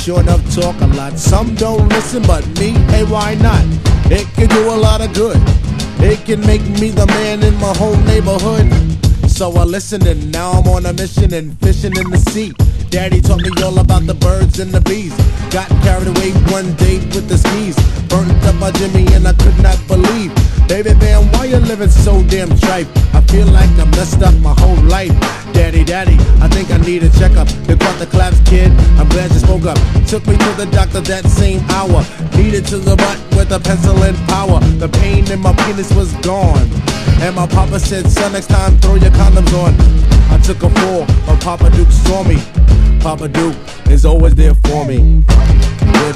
short of talk a lot. Some don't listen, but me, hey, why not? It can do a lot of good. It can make me the man in my whole neighborhood. So I listened and now I'm on a mission and fishing in the sea. Daddy taught me all about the birds and the bees. Got carried away one day with the skis. Burnt up my Jimmy and I could not believe. Baby man, why you living so damn tripe? I feel like I messed up my whole life. Daddy, I think I need a checkup. You caught the claps, kid, I'm glad you spoke up. Took me to the doctor that same hour. Needed to the butt with a pencil and power. The pain in my penis was gone. And my papa said, son, next time throw your condoms on. I took a fall, but Papa Duke saw me. Papa Duke is always there for me. Good